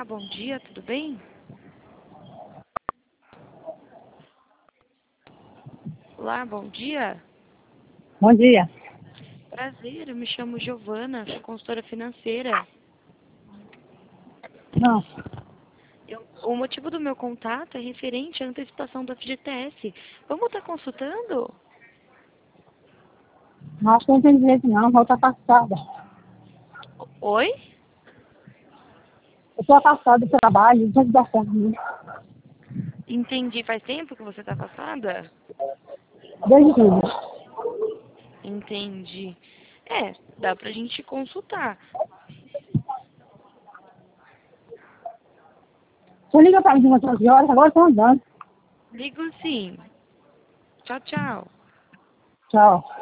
Olá, bom dia, tudo bem? Olá, bom dia. Bom dia. Prazer, eu me chamo Giovana, sou consultora financeira. Não, O motivo do meu contato é referente à antecipação do FGTS. Vamos estar consultando? acho que não tem direito não, vou estar passada. Oi? Eu estou afastada do trabalho, diante da família. Entendi. Faz tempo que você está afastada? Desde tudo. Entendi. Dá pra gente consultar. Você liga para mim de umas 11 horas, agora eu estou andando. Ligo sim. Tchau, tchau. Tchau.